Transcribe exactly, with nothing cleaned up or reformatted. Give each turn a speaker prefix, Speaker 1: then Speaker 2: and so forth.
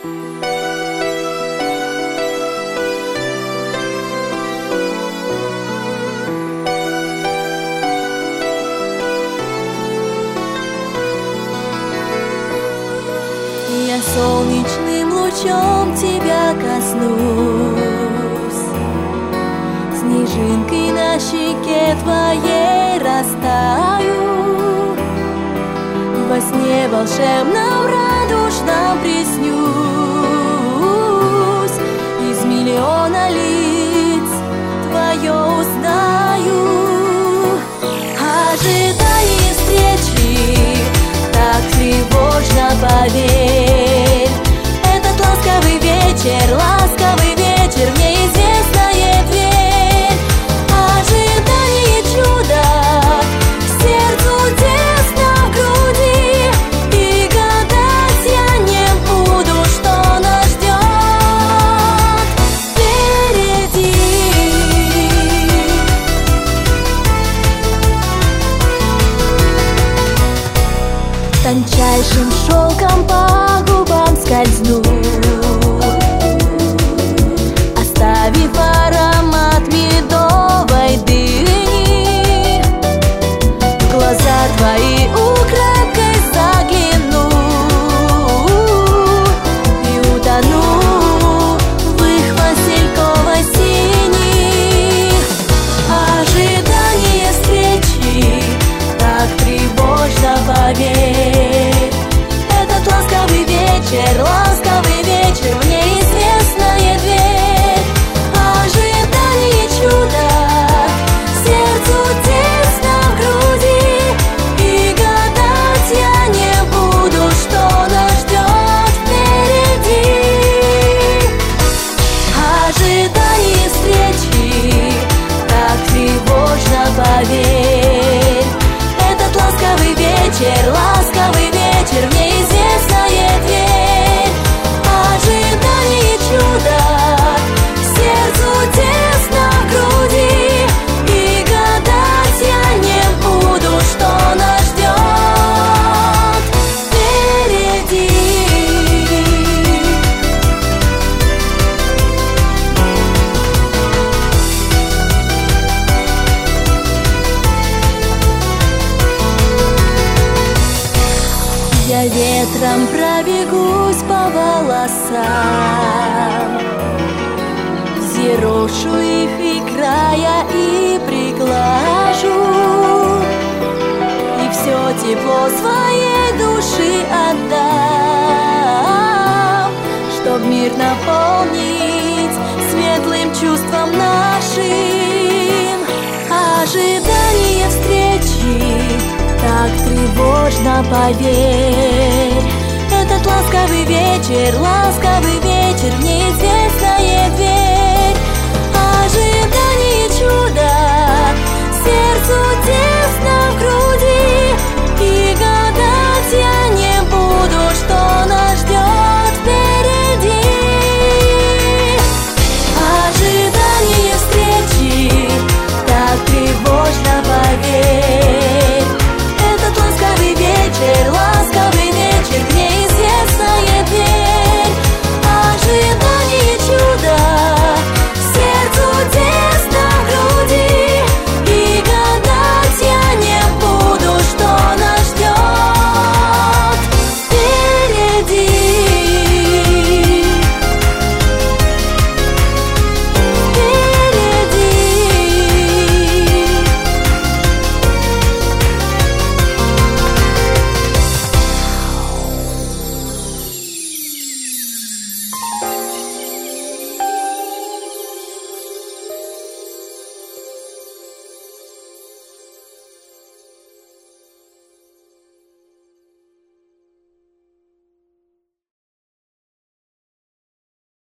Speaker 1: Я солнечным лучом тебя коснусь, снежинкой на щеке твоей растаю, во сне волшебном радужном приснюсь, из миллиона лиц твое узнаю. Ожидание встречи так тревожно, поверь, этот ласковый вечер, ласковый вечер в неизвестная дверь. Ожидание чуда, сердцу тесно в груди, и гадать я не буду, что нас ждет впереди. Тончайшим шелком по губам скользну, оставив аромат медовой дыни. В глаза твои украдкой загляну и утону в их васильково-синих. Ожидание встречи так тревожно, поверь, этот ласковый вечер, ласковый вечер в неизвестная дверь. Ожидание чуда, сердцу тесно в груди, и гадать я не буду, что нас ждет впереди. Ожидание встречи так тревожно, поверь, этот ласковый вечер, ласковый вечер в неизвестная дверь. Ожидание чуда, сердцу тесно в груди, и гадать я не буду, что нас ждет впереди. Я ветром пробегусь по волосам, взъерошу их и края и приглажу, и все тепло своей души отдам, чтоб мир наполнить светлым чувством нашим. Ожидание встречи так тревожно, поверь, этот ласковый вечер, ласковый